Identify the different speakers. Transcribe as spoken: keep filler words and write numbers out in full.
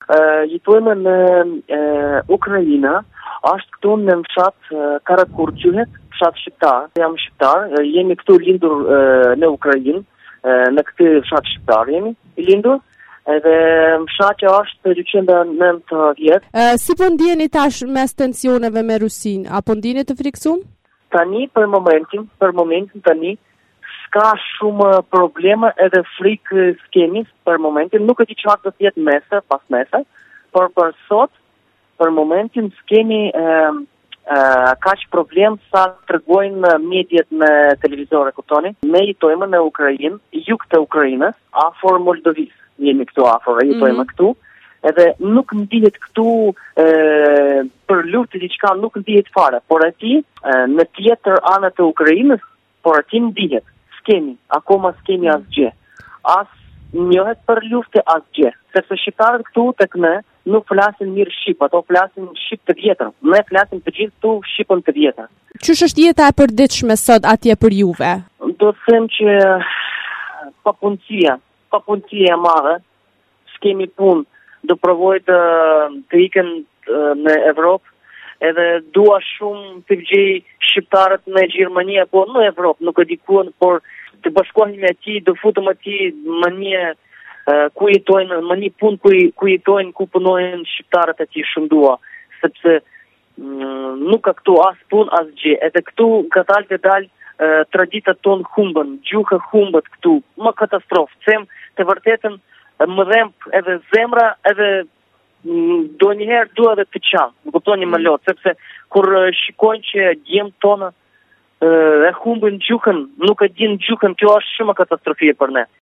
Speaker 1: Uh, jetojmë në uh, Ukrainë, është këtu në fshat uh, Karakurçyhet, fshat shqiptar. Jam shqiptar, uh, jemi këtu lindur uh, në Ukrainë, uh, në këtë fshat shqiptar jemi lindur. Edhe fshati është dyqin e nëntëdhjetë.
Speaker 2: Uh, si po ndjeni tash mes tensioneve me Rusinë? Apo ndjeni të friksuar?
Speaker 1: Tani për momentin, për momentin tani ka shumë probleme edhe frikë skemi për momentin, nuk e di çfarë do të jetë mese, pas mese, por për sot, për momentin skemi e, e, kaq problem sa tregojnë mediat me televizore, kuptoni? Ne jetojmë në Ukrainë, jug të Ukrainës, afër Moldovis. Jemi këtu afër, jetojmë mm-hmm. këtu. Edhe nuk ndihet këtu e, për luftë diçka nuk ndihet fare, por aty në tjetër anë të Ukrainës, por aty ndihet. Skemi, akoma skemi asgjë. As njohet për luftë asgjë. Sepse shqiptarët këtu tek ne nuk flasin mirë shqip, ato flasin shqip të vjetër. Ne flasim të gjithë këtu shqipën të vjetër.
Speaker 2: Ç'është është jeta e përditshme sot atje për juve?
Speaker 1: Do të them që papunësia, papunësia e madhe, s'kemi punë, do provoj të, të iken në Evropë. Edhe dua shumë të gjej shqiptarët në Gjermani apo në Evropë, nuk e di ku, por të bashkohemi aty, do futëm aty në një uh, ku jetojnë, në një punë ku, ku jetojnë, ku punojnë shqiptarët aty shumë dua, sepse mm, nuk ka këtu as punë as gjë. Edhe këtu gatal të dal uh, traditat tonë humbën, gjuhë humbët këtu, më katastrofë. Them të vërtetën më dhemb edhe zemra edhe do njëherë dua dhe të qanë, më kuptoni më lot, sepse kur shikojnë që djemë tonë e humbin gjuhën, nuk e din gjuhën, kjo është shumë katastrofie për ne.